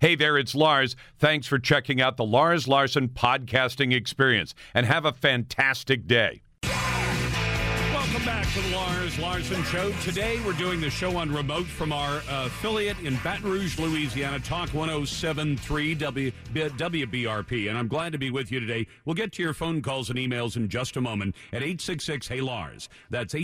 Hey there, it's Lars. Thanks for checking out the Lars Larson podcasting experience, and have a fantastic day. Welcome back to the Lars Larson Show. Today we're doing the show on remote from our affiliate in Baton Rouge, Louisiana, Talk 107.3 WBRP, and I'm glad to be with you today. We'll get to your phone calls and emails in just a moment at 866-HEY-LARS. That's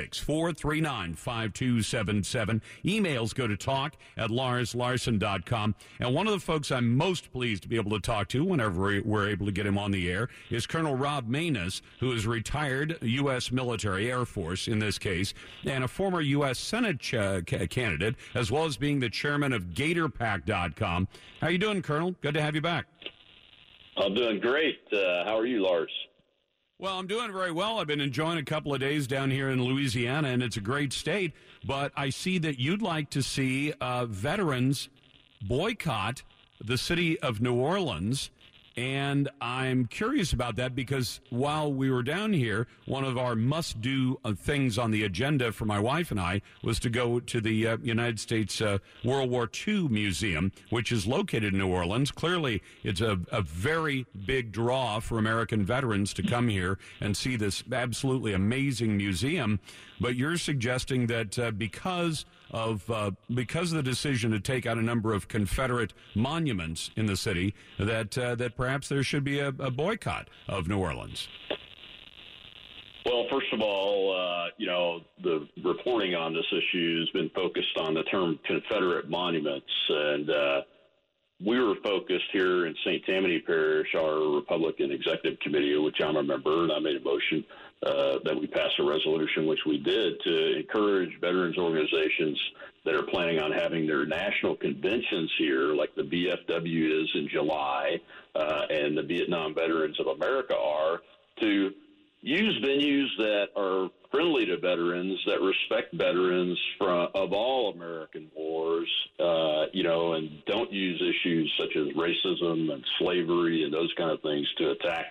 866-439-5277. Emails go to talk@larslarson.com. And one of the folks I'm most pleased to be able to talk to whenever we're able to get him on the air is Colonel Rob Maness, who is retired U.S. military, Air Force in this case, and a former U.S. Senate candidate, as well as being the chairman of GatorPack.com. How you doing, Colonel? Good to have you back. I'm doing great. How are you, Lars? Well, I'm doing very well. I've been enjoying a couple of days down here in Louisiana, and it's a great state. But I see that you'd like to see veterans boycott the city of New Orleans. And I'm curious about that because while we were down here, one of our must-do things on the agenda for my wife and I was to go to the United States World War II Museum, which is located in New Orleans. Clearly, it's a very big draw for American veterans to come here and see this absolutely amazing museum. But you're suggesting that because of the decision to take out a number of Confederate monuments in the city, that perhaps there should be a boycott of New Orleans. Well, first of all, the reporting on this issue has been focused on the term Confederate monuments, and we were focused here in St. Tammany Parish, our Republican Executive Committee, of which I'm a member, and I made a motion that we pass a resolution, which we did, to encourage veterans organizations that are planning on having their national conventions here, like the VFW is in July, and the Vietnam Veterans of America are, to use venues that are friendly to veterans, that respect veterans of all American wars, and don't use issues such as racism and slavery and those kind of things to attack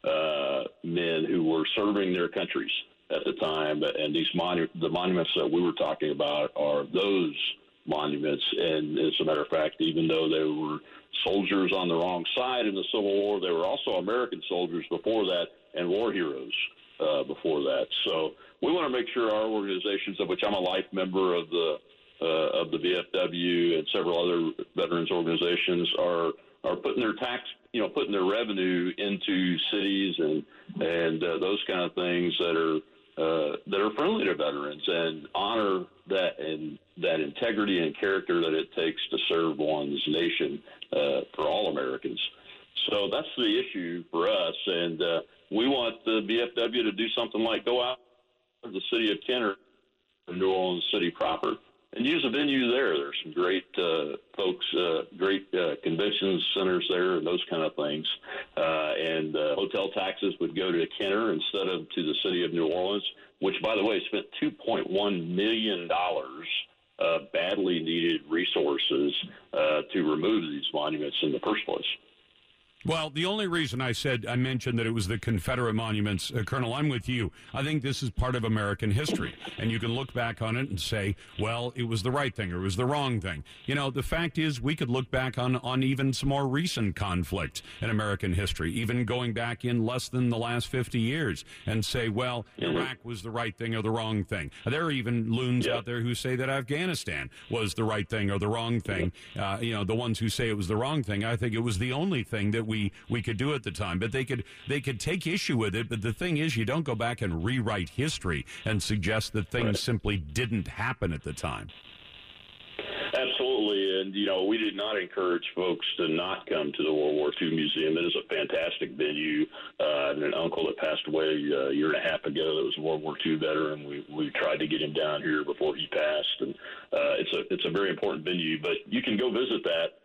men who were serving their countries at the time. And the monuments that we were talking about are those monuments. And as a matter of fact, even though they were soldiers on the wrong side in the Civil War, they were also American soldiers before that and war heroes before that. So we want to make sure our organizations, of which I'm a life member of the VFW and several other veterans organizations, are putting their putting their revenue into cities and those kind of things that are friendly to veterans and honor that integrity and character that it takes to serve one's nation for all Americans. So that's the issue for us, and we want the VFW to do something like go out to the city of Kenner, New Orleans City proper, and use a venue there. There's some great folks, great convention centers there and those kind of things. And hotel taxes would go to Kenner instead of to the city of New Orleans, which, by the way, spent $2.1 million of badly needed resources to remove these monuments in the first place. Well, the only reason I mentioned that it was the Confederate monuments, Colonel, I'm with you. I think this is part of American history, and you can look back on it and say, well, it was the right thing or it was the wrong thing. The fact is we could look back on even some more recent conflict in American history, even going back in less than the last 50 years, and say, well, Iraq was the right thing or the wrong thing. There are even loons out there who say that Afghanistan was the right thing or the wrong thing. The ones who say it was the wrong thing, I think it was the only thing that we could do at the time, but they could take issue with it. But the thing is, you don't go back and rewrite history and suggest that things simply didn't happen at the time. Absolutely, and we did not encourage folks to not come to the World War II Museum. It is a fantastic venue. And an uncle that passed away a year and a half ago that was a World War II veteran. We tried to get him down here before he passed, and it's a very important venue. But you can go visit that.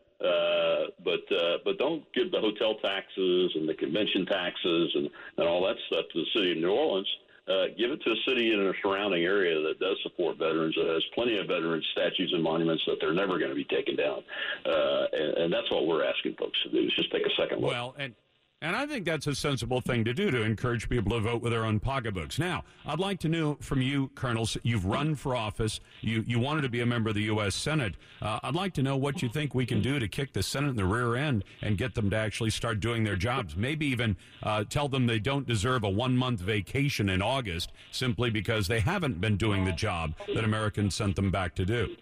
But don't give the hotel taxes and the convention taxes and all that stuff to the city of New Orleans. Give it to a city in a surrounding area that does support veterans, that has plenty of veterans statues and monuments that they're never going to be taken down. And that's what we're asking folks to do, is just take a second look. Well, And I think that's a sensible thing to do, to encourage people to vote with their own pocketbooks. Now, I'd like to know from you, Colonel, you've run for office. You wanted to be a member of the U.S. Senate. I'd like to know what you think we can do to kick the Senate in the rear end and get them to actually start doing their jobs. Maybe even tell them they don't deserve a 1-month vacation in August simply because they haven't been doing the job that Americans sent them back to do.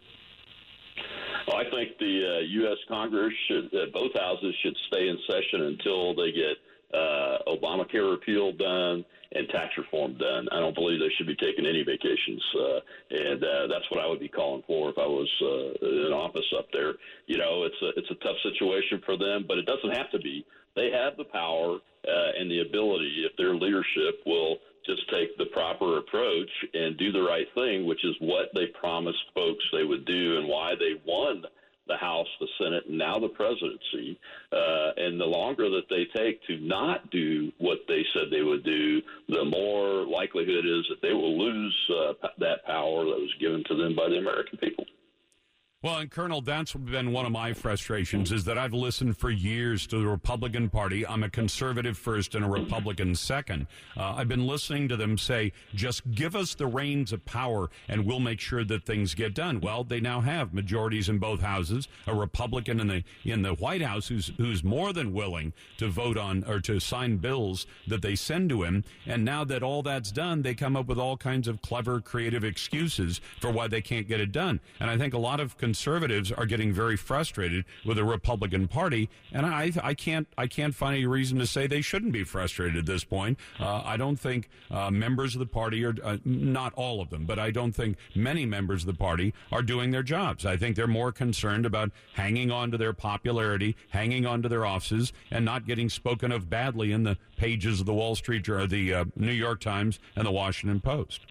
Well, I think the U.S. Congress both houses should stay in session until they get Obamacare repeal done and tax reform done. I don't believe they should be taking any vacations, and that's what I would be calling for if I was in office up there. You know, it's a tough situation for them, but it doesn't have to be. They have the power and the ability, if their leadership will just take the proper approach and do the right thing, which is what they promised folks they would do and why they won the House, the Senate, and now the presidency. And the longer that they take to not do what they said they would do, the more likelihood is that they will lose that power that was given to them by the American people. Well, and Colonel, that's been one of my frustrations, is that I've listened for years to the Republican Party. I'm a conservative first and a Republican second. I've been listening to them say, just give us the reins of power and we'll make sure that things get done. Well, they now have majorities in both houses, a Republican in the White House who's more than willing to vote on or to sign bills that they send to him. And now that all that's done, they come up with all kinds of clever, creative excuses for why they can't get it done. And I think a lot of conservatives are getting very frustrated with the Republican Party, and I can't find any reason to say they shouldn't be frustrated at this point. I don't think members of the party are, not all of them, but I don't think many members of the party are doing their jobs. I think they're more concerned about hanging on to their popularity, hanging on to their offices, and not getting spoken of badly in the pages of the Wall Street or the New York Times and the Washington Post.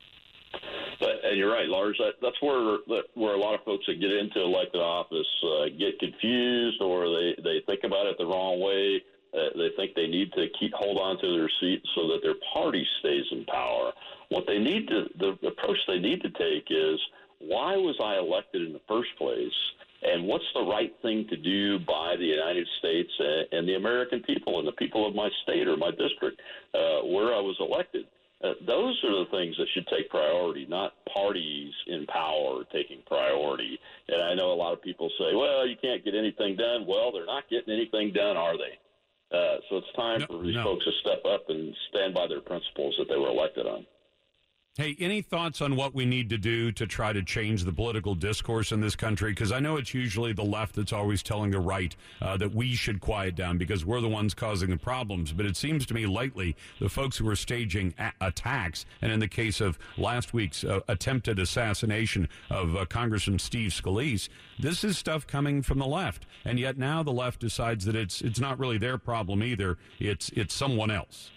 And you're right, Lars. That's where a lot of folks that get into elected office get confused, or they think about it the wrong way. They think they need to hold on to their seat so that their party stays in power. What they need to, the approach they need to take is, why was I elected in the first place? And what's the right thing to do by the United States and the American people and the people of my state or my district where I was elected? Those are the things that should take priority, not parties in power taking priority. And I know a lot of people say, well, you can't get anything done. Well, they're not getting anything done, are they? So it's time for these folks to step up and stand by their principles that they were elected on. Hey, any thoughts on what we need to do to try to change the political discourse in this country? Because I know it's usually the left that's always telling the right that we should quiet down because we're the ones causing the problems. But it seems to me lately the folks who are staging attacks, and in the case of last week's attempted assassination of Congressman Steve Scalise, this is stuff coming from the left. And yet now the left decides that it's not really their problem either. It's someone else.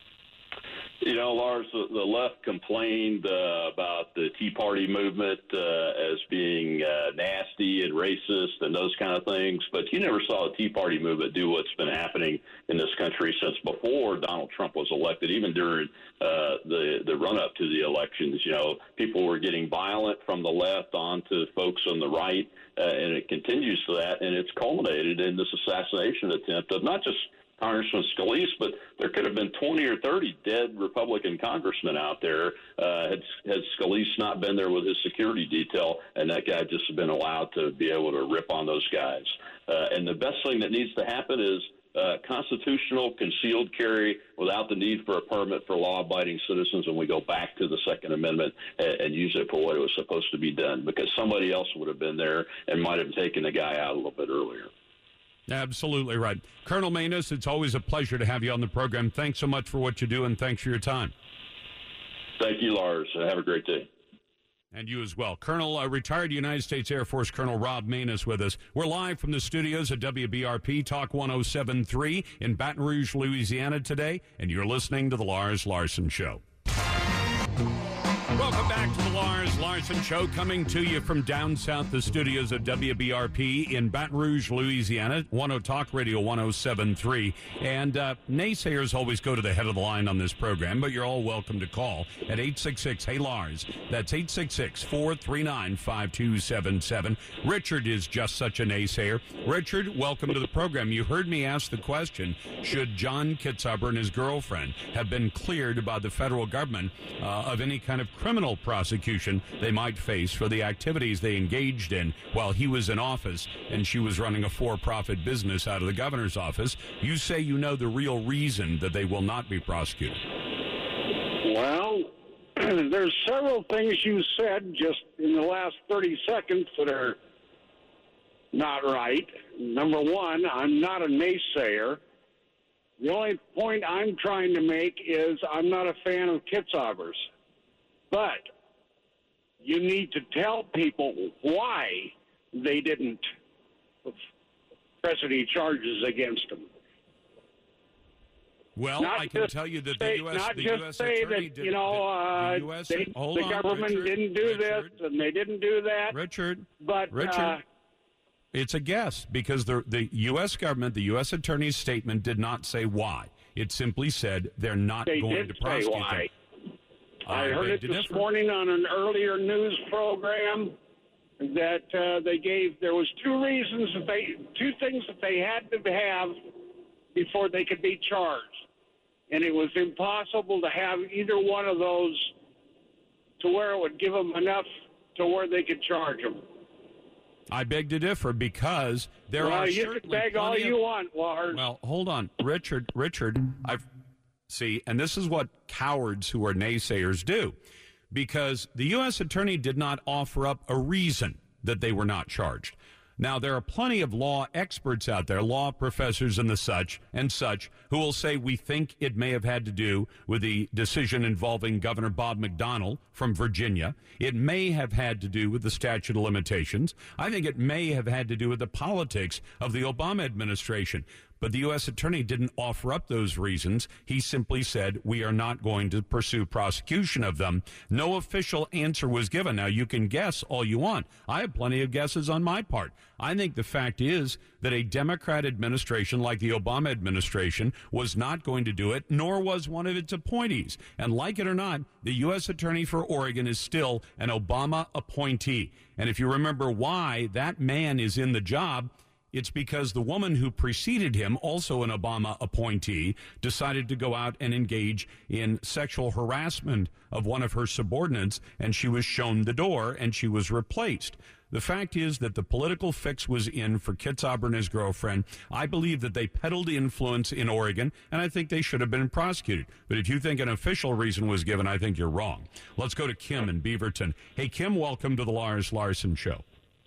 You know, Lars, the left complained about the Tea Party movement as being nasty and racist and those kind of things, but you never saw the Tea Party movement do what's been happening in this country since before Donald Trump was elected, even during the run-up to the elections. You know, people were getting violent from the left onto folks on the right, and it continues to that, and it's culminated in this assassination attempt of not just Congressman Scalise, but there could have been 20 or 30 dead Republican congressmen out there had Scalise not been there with his security detail, and that guy just been allowed to be able to rip on those guys. And the best thing that needs to happen is constitutional concealed carry without the need for a permit for law-abiding citizens, and we go back to the Second Amendment and use it for what it was supposed to be done, because somebody else would have been there and might have taken the guy out a little bit earlier. Absolutely right. Colonel Maness, it's always a pleasure to have you on the program. Thanks so much for what you do, and thanks for your time. Thank you, Lars. Have a great day. And you as well. Colonel, retired United States Air Force Colonel Rob Maness with us. We're live from the studios at WBRP Talk 107.3 in Baton Rouge, Louisiana today, and you're listening to The Lars Larson Show. Welcome back to The Lars Larson Show coming to you from down south, the studios of WBRP in Baton Rouge, Louisiana, 10 Talk Radio 107.3. And naysayers always go to the head of the line on this program, but you're all welcome to call at 866-HEY-LARS. That's 866-439-5277. Richard is just such a naysayer. Richard, welcome to the program. You heard me ask the question, should John Kitzhaber and his girlfriend have been cleared by the federal government of any kind of criminal prosecution they might face for the activities they engaged in while he was in office and she was running a for-profit business out of the governor's office? You say you know the real reason that they will not be prosecuted. Well, there's several things you said just in the last 30 seconds that are not right. Number one, I'm not a naysayer. The only point I'm trying to make is I'm not a fan of Kitzhaber's. But you need to tell people why they didn't press any charges against them. Well, I can tell you that the U.S. attorney did. The government didn't do this and they didn't do that. Richard, but it's a guess because the U.S. government, the U.S. attorney's statement did not say why. It simply said they're not going to prosecute them. I heard it this morning on an earlier news program that they gave. There was two things that they had to have before they could be charged, and it was impossible to have either one of those to where it would give them enough to where they could charge them. I beg to differ because there are you certainly can beg all you want, Lars. Well, hold on, Richard. And this is what cowards who are naysayers do, because the U.S. attorney did not offer up a reason that they were not charged. Now, there are plenty of law experts out there, law professors and such, who will say we think it may have had to do with the decision involving Governor Bob McDonnell from Virginia. It may have had to do with the statute of limitations. I think it may have had to do with the politics of the Obama administration. But the U.S. attorney didn't offer up those reasons. He simply said, we are not going to pursue prosecution of them. No official answer was given. Now, you can guess all you want. I have plenty of guesses on my part. I think the fact is that a Democrat administration like the Obama administration was not going to do it, nor was one of its appointees. And like it or not, the U.S. attorney for Oregon is still an Obama appointee. And if you remember why that man is in the job, it's because the woman who preceded him, also an Obama appointee, decided to go out and engage in sexual harassment of one of her subordinates, and she was shown the door, and she was replaced. The fact is that the political fix was in for Kitzhaber and his girlfriend. I believe that they peddled influence in Oregon, and I think they should have been prosecuted. But if you think an official reason was given, I think you're wrong. Let's go to Kim in Beaverton. Hey, Kim, welcome to the Lars Larson Show.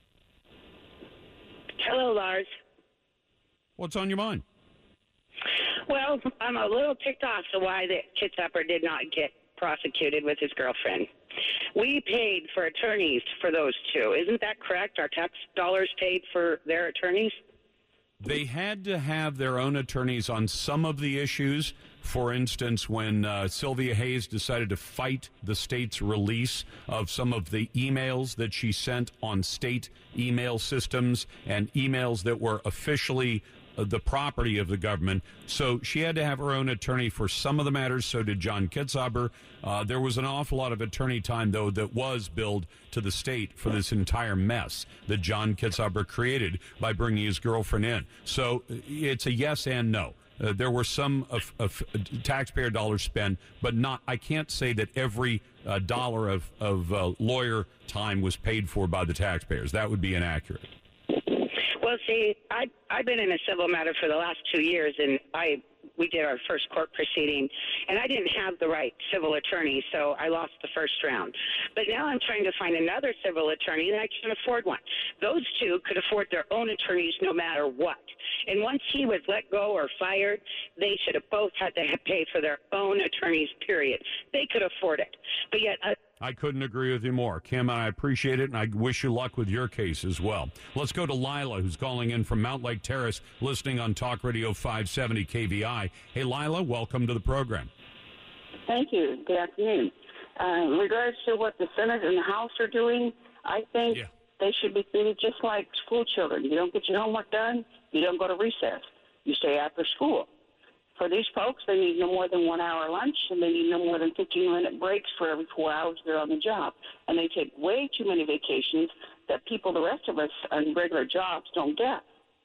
Hello, Lars. What's on your mind? Well, I'm a little ticked off to why that Kitzhaber did not get prosecuted with his girlfriend. We paid for attorneys for those two. Isn't that correct? Our tax dollars paid for their attorneys? They had to have their own attorneys on some of the issues. For instance, when Sylvia Hayes decided to fight the state's release of some of the emails that she sent on state email systems and emails that were officially the property of the government. So she had to have her own attorney for some of the matters. So did John Kitzhaber. There was an awful lot of attorney time, though, that was billed to the state for this entire mess that John Kitzhaber created by bringing his girlfriend in. So it's a yes and no. There were some of taxpayer dollars spent, but not. I can't say that every dollar of lawyer time was paid for by the taxpayers. That would be inaccurate. Well, see, I've been in a civil matter for the last 2 years, and we did our first court proceeding, and I didn't have the right civil attorney, so I lost the first round. But now I'm trying to find another civil attorney, and I can't afford one. Those two could afford their own attorneys no matter what. And once he was let go or fired, they should have both had to pay for their own attorneys, period. They could afford it. But yet I couldn't agree with you more. Kim, I appreciate it, and I wish you luck with your case as well. Let's go to Lila, who's calling in from Mount Lake Terrace, listening on Talk Radio 570 KVI. Hey, Lila, welcome to the program. Thank you. Good afternoon. In regards to what the Senate and the House are doing, I think they should be treated just like school children. You don't get your homework done, you don't go to recess. You stay after school. For these folks, they need no more than 1 hour lunch, and they need no more than 15-minute breaks for every 4 hours they're on the job. And they take way too many vacations that people, the rest of us on regular jobs, don't get.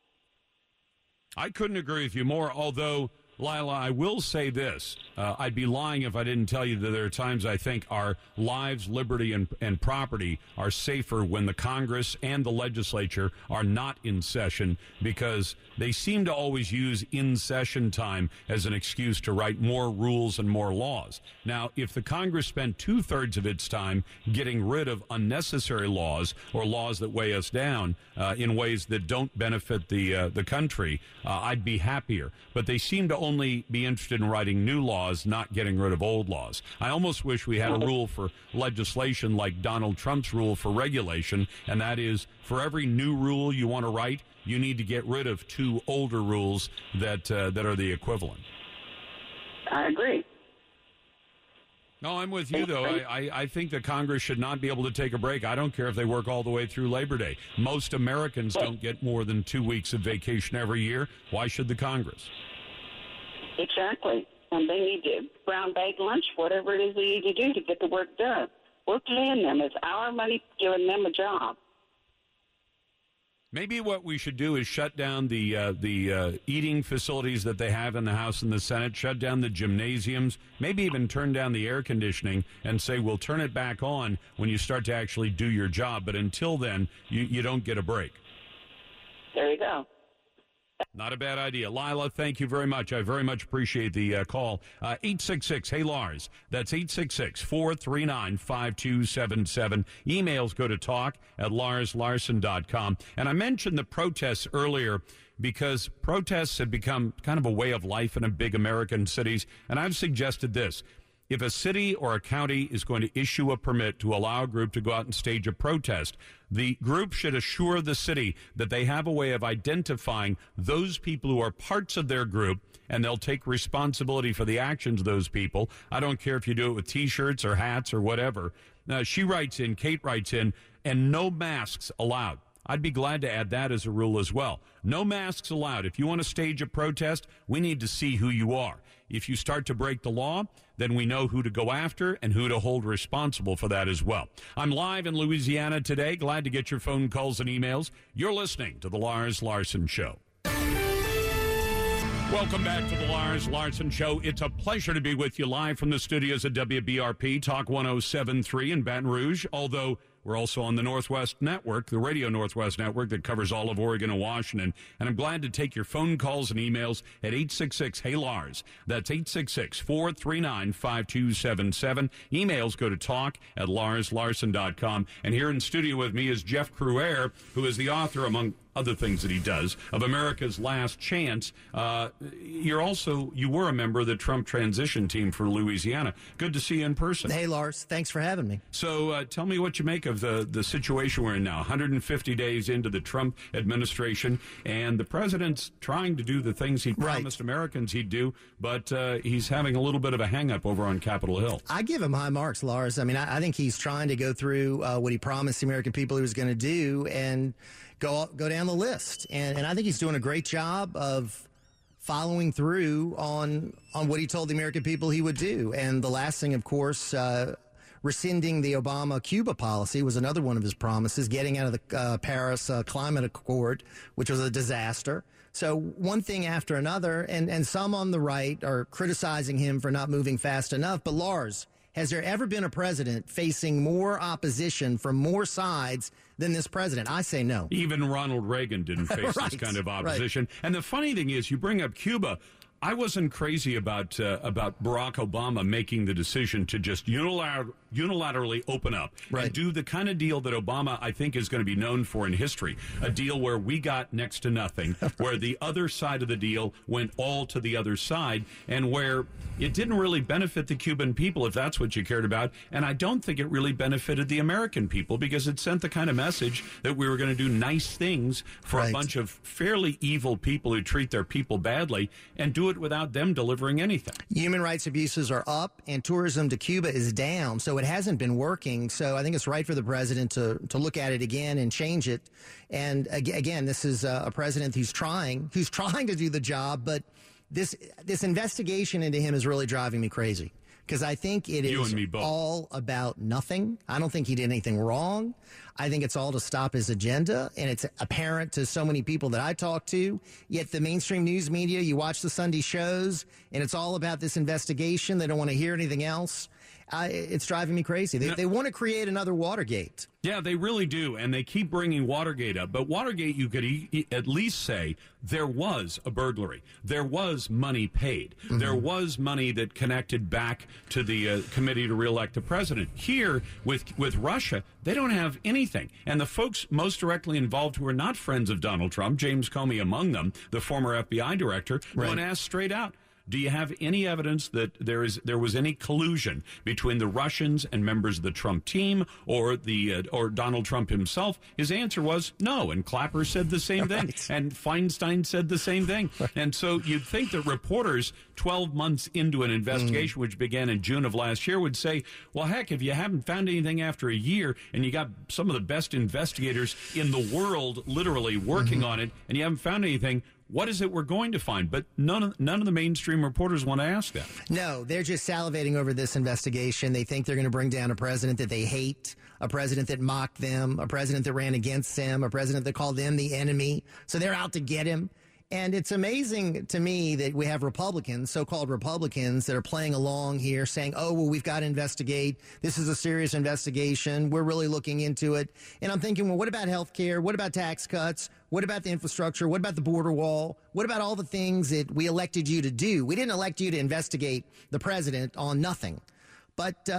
I couldn't agree with you more, although, Lila, I will say this. I'd be lying if I didn't tell you that there are times I think our lives, liberty, and property are safer when the Congress and the legislature are not in session, because they seem to always use in-session time as an excuse to write more rules and more laws. Now, if the Congress spent 2/3 of its time getting rid of unnecessary laws or laws that weigh us down in ways that don't benefit the country, I'd be happier. But they seem to only be interested in writing new laws, not getting rid of old laws. I almost wish we had a rule for legislation like Donald Trump's rule for regulation, and that is, for every new rule you want to write, you need to get rid of 2 older rules that are the equivalent. I agree. No, I'm with you, though. I think that Congress should not be able to take a break. I don't care if they work all the way through Labor Day. Most Americans don't get more than 2 weeks of vacation every year. Why should the Congress? Exactly. And they need to brown bag lunch, whatever it is they need to do to get the work done. We're paying them. It's our money giving them a job. Maybe what we should do is shut down the eating facilities that they have in the House and the Senate, shut down the gymnasiums, maybe even turn down the air conditioning and say, we'll turn it back on when you start to actually do your job. But until then, you don't get a break. There you go. Not a bad idea. Lila, thank you very much. I very much appreciate the call. 866, hey, Lars. That's 866-439-5277. Emails go to talk@larslarson.com. And I mentioned the protests earlier because protests have become kind of a way of life in big American cities. And I've suggested this. If a city or a county is going to issue a permit to allow a group to go out and stage a protest, the group should assure the city that they have a way of identifying those people who are parts of their group, and they'll take responsibility for the actions of those people. I don't care if you do it with T-shirts or hats or whatever. Kate writes in, and no masks allowed. I'd be glad to add that as a rule as well. No masks allowed. If you want to stage a protest, we need to see who you are. If you start to break the law, then we know who to go after and who to hold responsible for that as well. I'm live in Louisiana today. Glad to get your phone calls and emails. You're listening to The Lars Larson Show. Welcome back to The Lars Larson Show. It's a pleasure to be with you live from the studios at WBRP, Talk 107.3 in Baton Rouge, although we're also on the Northwest Network, the Radio Northwest Network that covers all of Oregon and Washington. And I'm glad to take your phone calls and emails at 866-HEY-LARS. That's 866-439-5277. Emails go to talk@larslarson.com. And here in studio with me is Jeff Crouere, who is the author, among other things that he does, of America's Last Chance. You were a member of the Trump transition team for Louisiana. Good to see you in person. Hey, Lars. Thanks for having me. So tell me what you make of the situation we're in now, 150 days into the Trump administration, and the president's trying to do the things he promised Americans he'd do, but he's having a little bit of a hang-up over on Capitol Hill. I give him high marks, Lars. I mean, I think he's trying to go through what he promised the American people he was going to do and go down the list. And I think he's doing a great job of following through on what he told the American people he would do. And the last thing, of course, rescinding the Obama-Cuba policy was another one of his promises, getting out of the Paris Climate Accord, which was a disaster. So one thing after another, and some on the right are criticizing him for not moving fast enough. But Lars, has there ever been a president facing more opposition from more sides than this president? I say no. Even Ronald Reagan didn't face this kind of opposition. Right. And the funny thing is, you bring up Cuba. I wasn't crazy about Barack Obama making the decision to just unilaterally open up and do the kind of deal that Obama, I think, is going to be known for in history. A deal where we got next to nothing, where the other side of the deal went all to the other side, and where it didn't really benefit the Cuban people, if that's what you cared about. And I don't think it really benefited the American people, because it sent the kind of message that we were going to do nice things for a bunch of fairly evil people who treat their people badly and do do it without them delivering anything. Human rights abuses are up, and tourism to Cuba is down, so it hasn't been working. So I think it's right for the president to look at it again and change it. And again, this is a president who's trying to do the job, but this investigation into him is really driving me crazy. Because I think it is all about nothing. I don't think he did anything wrong. I think it's all to stop his agenda, and it's apparent to so many people that I talk to. Yet the mainstream news media, you watch the Sunday shows, and it's all about this investigation. They don't want to hear anything else. It's driving me crazy. They want to create another Watergate. Yeah, they really do, and they keep bringing Watergate up. But Watergate, you could at least say there was a burglary. There was money paid. Mm-hmm. There was money that connected back to the committee to reelect the president. Here, with Russia, they don't have anything. And the folks most directly involved who are not friends of Donald Trump, James Comey among them, the former FBI director, went asked straight out, do you have any evidence that there was any collusion between the Russians and members of the Trump team or Donald Trump himself? His answer was no, and Clapper said the same thing, and Feinstein said the same thing. And so you'd think that reporters 12 months into an investigation, which began in June of last year, would say, well, heck, if you haven't found anything after a year and you got some of the best investigators in the world literally working on it and you haven't found anything, what is it we're going to find? But none of the mainstream reporters want to ask that. No, they're just salivating over this investigation. They think they're going to bring down a president that they hate, a president that mocked them, a president that ran against them, a president that called them the enemy. So they're out to get him. And it's amazing to me that we have Republicans, so-called Republicans, that are playing along here saying, oh, well, we've got to investigate. This is a serious investigation. We're really looking into it. And I'm thinking, well, what about health care? What about tax cuts? What about the infrastructure? What about the border wall? What about all the things that we elected you to do? We didn't elect you to investigate the president on nothing. But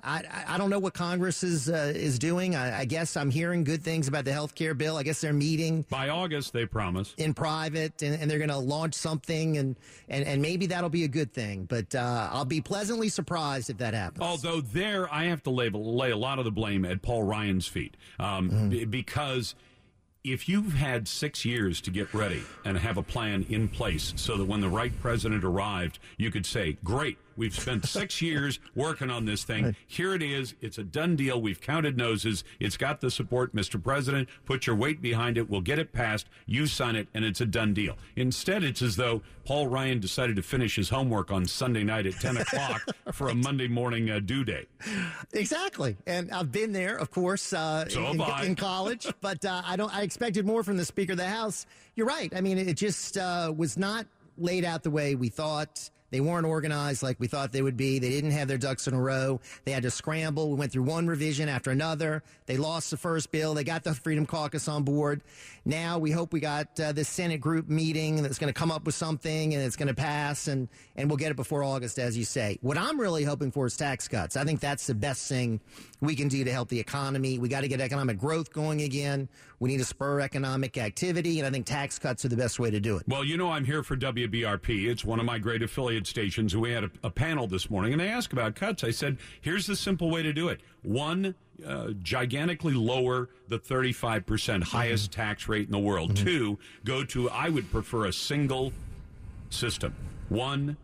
I don't know what Congress is doing. I guess I'm hearing good things about the health care bill. I guess they're meeting. By August, they promise. In private, and they're going to launch something, and maybe that'll be a good thing. But I'll be pleasantly surprised if that happens. Although there, I have to lay a lot of the blame at Paul Ryan's feet. Because if you've had 6 years to get ready and have a plan in place so that when the right president arrived, you could say, great, we've spent 6 years working on this thing. Here it is. It's a done deal. We've counted noses. It's got the support. Mr. President, put your weight behind it. We'll get it passed. You sign it, and it's a done deal. Instead, it's as though Paul Ryan decided to finish his homework on Sunday night at 10 o'clock for a Monday morning due date. Exactly. And I've been there, of course, in college. But I expected more from the Speaker of the House. You're right. I mean, it just was not laid out the way we thought. They weren't organized like we thought they would be. They didn't have their ducks in a row. They had to scramble. We went through one revision after another. They lost the first bill. They got the Freedom Caucus on board. Now we hope we got this Senate group meeting that's going to come up with something and it's going to pass, and we'll get it before August, as you say. What I'm really hoping for is tax cuts. I think that's the best thing we can do to help the economy. We got to get economic growth going again. We need to spur economic activity, and I think tax cuts are the best way to do it. Well, you know, I'm here for WBRP. It's one of my great affiliate stations. We had a panel this morning, and they asked about cuts. I said, here's the simple way to do it. One, gigantically lower the 35% highest tax rate in the world. Mm-hmm. Two, go to, I would prefer a single system. One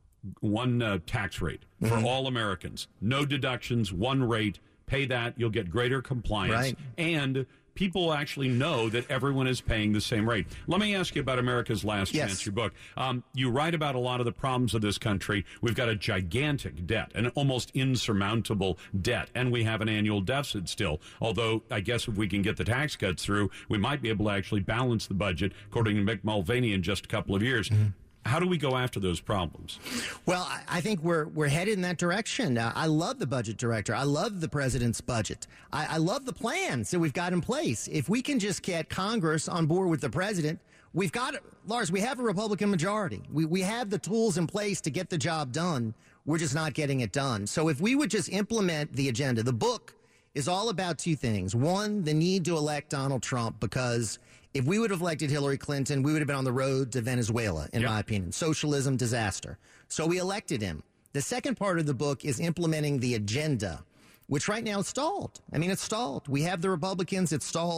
tax rate for all Americans. No deductions, one rate. Pay that. You'll get greater compliance. Right. And people actually know that everyone is paying the same rate. Let me ask you about America's Last Chance, your book. You write about a lot of the problems of this country. We've got a gigantic debt, an almost insurmountable debt, and we have an annual deficit still. Although, I guess if we can get the tax cuts through, we might be able to actually balance the budget, according to Mick Mulvaney, in just a couple of years. Mm-hmm. How do we go after those problems? Well, I think we're headed in that direction. I love the budget director. I love the president's budget. I love the plans that we've got in place. If we can just get Congress on board with the president, we've got, Lars, we have a Republican majority. We have the tools in place to get the job done. We're just not getting it done. So if we would just implement the agenda, the book is all about two things. One, the need to elect Donald Trump, because if we would have elected Hillary Clinton, we would have been on the road to Venezuela, in my opinion. Socialism, disaster. So we elected him. The second part of the book is implementing the agenda, which right now is stalled. I mean, it's stalled. We have the Republicans. It's stalled.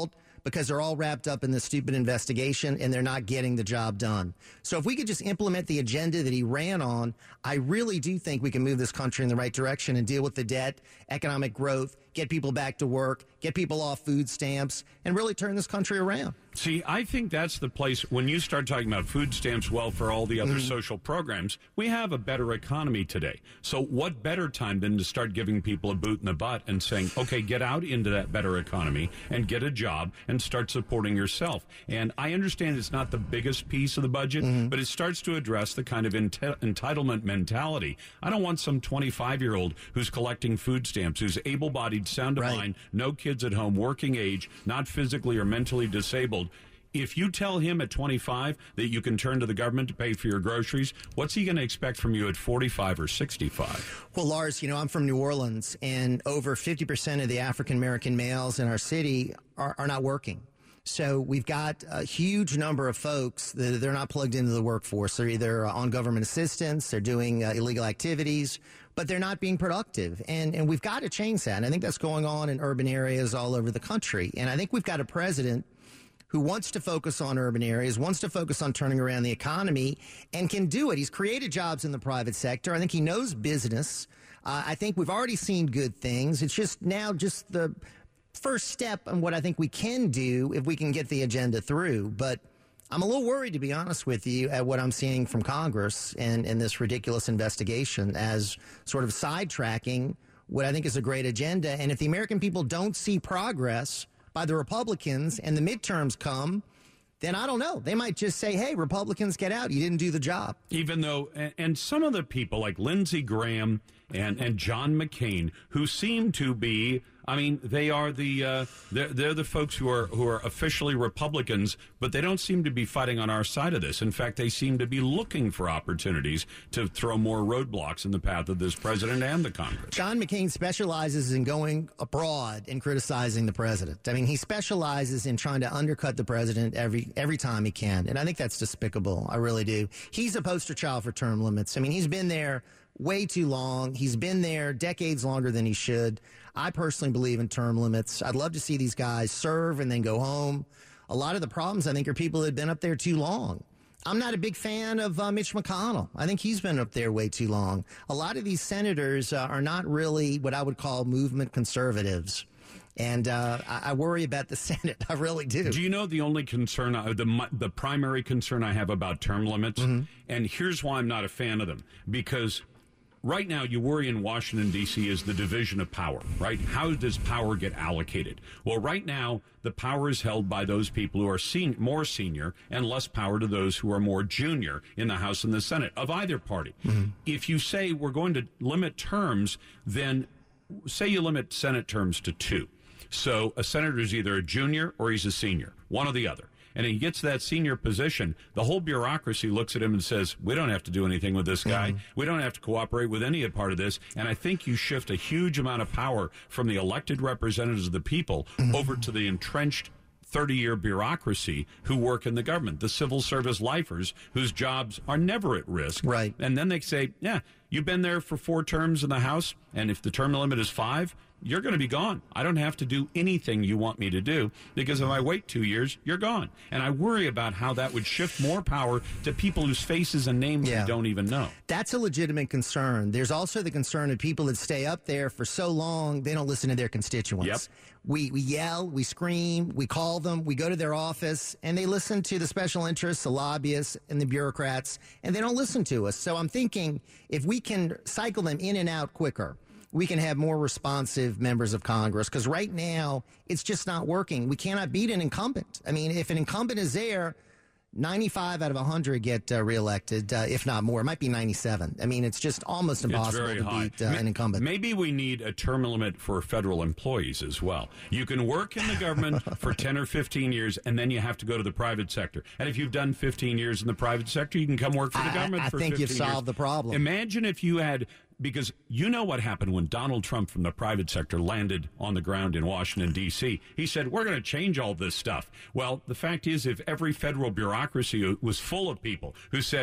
because they're all wrapped up in this stupid investigation and they're not getting the job done. So if we could just implement the agenda that he ran on, I really do think we can move this country in the right direction and deal with the debt, economic growth, get people back to work, get people off food stamps, and really turn this country around. See, I think that's the place when you start talking about food stamps, welfare, all the other social programs, we have a better economy today. So what better time than to start giving people a boot in the butt and saying, okay, get out into that better economy and get a job and start supporting yourself. And I understand it's not the biggest piece of the budget, but it starts to address the kind of entitlement mentality. I don't want some 25-year-old who's collecting food stamps, who's able-bodied, sound of mind, no kids at home, working age, not physically or mentally disabled. If you tell him at 25 that you can turn to the government to pay for your groceries, what's he going to expect from you at 45 or 65? Well, Lars, I'm from New Orleans, and over 50% of the African-American males in our city are not working. So we've got a huge number of folks that they're not plugged into the workforce. They're either on government assistance, they're doing illegal activities, but they're not being productive. And we've got to change that. And I think that's going on in urban areas all over the country. And I think we've got a president who wants to focus on urban areas, wants to focus on turning around the economy, and can do it. He's created jobs in the private sector. I think he knows business. I think we've already seen good things. It's just now just the first step on what I think we can do if we can get the agenda through. But I'm a little worried, to be honest with you, at what I'm seeing from Congress and this ridiculous investigation as sort of sidetracking what I think is a great agenda. And if the American people don't see progress by the Republicans and the midterms come, then I don't know. They might just say, hey, Republicans, get out. You didn't do the job. Even though, and some of the people like Lindsey Graham and John McCain, who seem to be, I mean, they are they're the folks who are officially Republicans, but they don't seem to be fighting on our side of this. In fact, they seem to be looking for opportunities to throw more roadblocks in the path of this president and the Congress. John McCain specializes in going abroad and criticizing the president. I mean, he specializes in trying to undercut the president every time he can, and I think that's despicable. I really do. He's a poster child for term limits. I mean, he's been there way too long. He's been there decades longer than he should. I personally believe in term limits. I'd love to see these guys serve and then go home. A lot of the problems, I think, are people that have been up there too long. I'm not a big fan of Mitch McConnell. I think he's been up there way too long. A lot of these senators are not really what I would call movement conservatives. And I worry about the Senate. I really do. Do you know the only concern, the primary concern I have about term limits? And here's why I'm not a fan of them. Because right now, you worry in Washington, D.C. is the division of power, right? How does power get allocated? Well, right now, the power is held by those people who are more senior and less power to those who are more junior in the House and the Senate of either party. If you say we're going to limit terms, then say you limit Senate terms to 2. So a senator is either a junior or he's a senior, one or the other. And he gets that senior position, the whole bureaucracy looks at him and says, we don't have to do anything with this guy. We don't have to cooperate with any part of this. And I think you shift a huge amount of power from the elected representatives of the people over to the entrenched 30-year bureaucracy who work in the government, the civil service lifers whose jobs are never at risk. Right. And then they say, yeah, you've been there for 4 terms in the House, and if the term limit is 5, you're going to be gone. I don't have to do anything you want me to do, because if I wait 2 years, you're gone. And I worry about how that would shift more power to people whose faces and names we don't even know. That's a legitimate concern. There's also the concern of people that stay up there for so long, they don't listen to their constituents. We yell, we scream, we call them, we go to their office, and they listen to the special interests, the lobbyists, and the bureaucrats, and they don't listen to us. So I'm thinking if we can cycle them in and out quicker, we can have more responsive members of Congress, because right now it's just not working. We cannot beat an incumbent. I mean, if an incumbent is there, 95 out of 100 get reelected, if not more. It might be 97. I mean, it's just almost impossible to beat an incumbent. Maybe we need a term limit for federal employees as well. You can work in the government for 10 or 15 years, and then you have to go to the private sector. And if you've done 15 years in the private sector, you can come work for the government for 15 years. I think you've solved the problem. Imagine if you had... Because you know what happened when Donald Trump from the private sector landed on the ground in Washington, D.C. He said, we're going to change all this stuff. Well, the fact is, if every federal bureaucracy was full of people who said,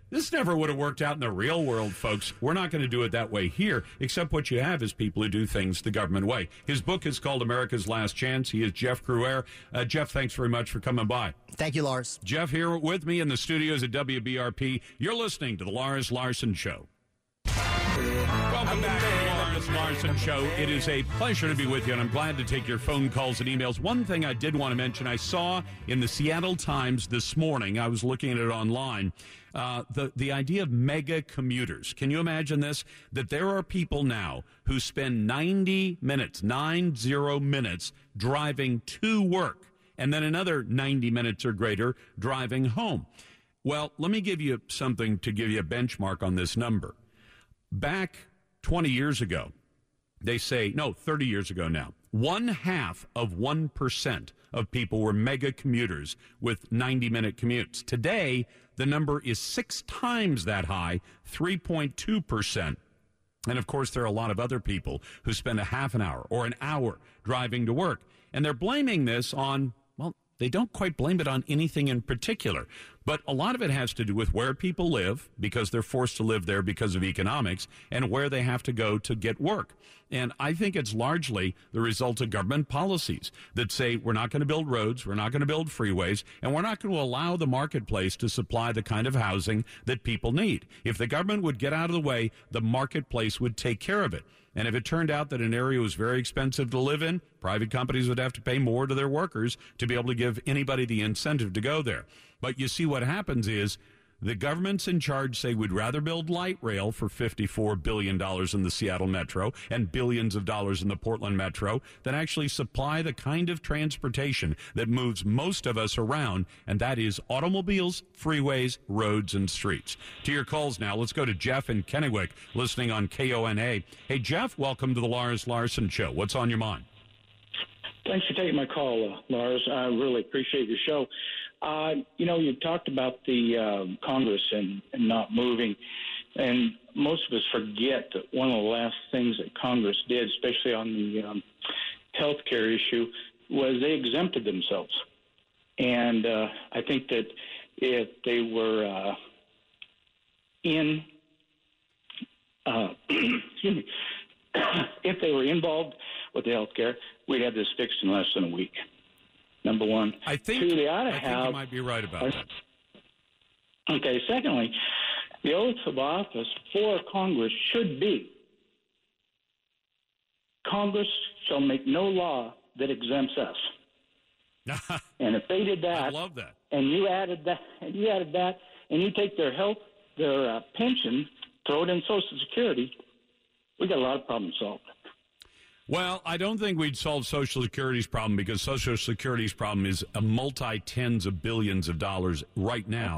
This never would have worked out in the real world, folks. We're not going to do it that way here, except what you have is people who do things the government way. His book is called America's Last Chance. He is Jeff Crouere. Jeff, thanks very much for coming by. Thank you, Lars. Jeff here with me in the studios at WBRP. You're listening to The Lars Larson Show. Welcome back to The Lars Larson Show. It is a pleasure to be with you, and I'm glad to take your phone calls and emails. One thing I did want to mention, I saw in the Seattle Times this morning, I was looking at it online, the idea of mega commuters. Can you imagine this? That there are people now who spend 90 minutes driving to work, and then another 90 minutes or greater driving home. Well, let me give you something to give you a benchmark on this number. Back 20 years ago, they say, no, 30 years ago now, 0.5% of people were mega commuters with 90-minute commutes. Today, the number is 6 times that high, 3.2%. And, of course, there are a lot of other people who spend a half an hour or an hour driving to work. And they're blaming this on, well, they don't quite blame it on anything in particular. But a lot of it has to do with where people live, because they're forced to live there because of economics, and where they have to go to get work. And I think it's largely the result of government policies that say we're not going to build roads, we're not going to build freeways, and we're not going to allow the marketplace to supply the kind of housing that people need. If the government would get out of the way, the marketplace would take care of it. And if it turned out that an area was very expensive to live in, private companies would have to pay more to their workers to be able to give anybody the incentive to go there. But you see what happens is the governments in charge say we'd rather build light rail for $54 billion in the Seattle Metro and billions of dollars in the Portland Metro than actually supply the kind of transportation that moves most of us around, and that is automobiles, freeways, roads, and streets. To your calls now. Let's go to Jeff in Kennewick, listening on KONA. Hey, Jeff, welcome to the Lars Larson Show. What's on your mind? Thanks for taking my call, Lars. I really appreciate your show. You talked about the Congress and not moving, and most of us forget that one of the last things that Congress did, especially on the health care issue, was they exempted themselves. And I think that if they were if they were involved with the health care, we'd have this fixed in less than a week. Number one. I think you might be right about that. Okay. Secondly, the oath of office for Congress should be, Congress shall make no law that exempts us. And if they did that, I love that. And you added that, and you take their pension, throw it in Social Security, we got a lot of problems solved. Well, I don't think we'd solve Social Security's problem, because Social Security's problem is a multi-tens of billions of dollars right now.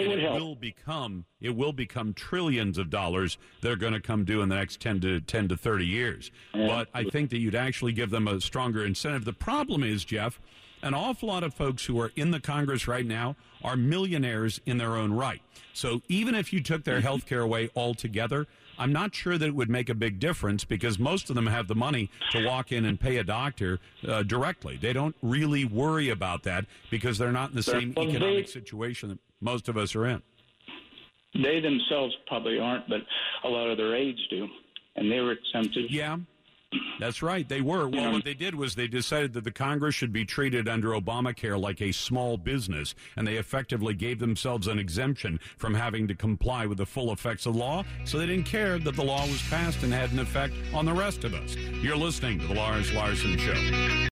It will become trillions of dollars that are going to come due in the next 10 to 30 years. But I think that you'd actually give them a stronger incentive. The problem is, Jeff, an awful lot of folks who are in the Congress right now are millionaires in their own right. So even if you took their health care away altogether, I'm not sure that it would make a big difference, because most of them have the money to walk in and pay a doctor directly. They don't really worry about that because they're not in the same economic situation that most of us are in. They themselves probably aren't, but a lot of their aides do, and they were exempted. Yeah. That's right. They were. Well, what they did was they decided that the Congress should be treated under Obamacare like a small business, and they effectively gave themselves an exemption from having to comply with the full effects of the law, so they didn't care that the law was passed and had an effect on the rest of us. You're listening to The Lars Larson Show.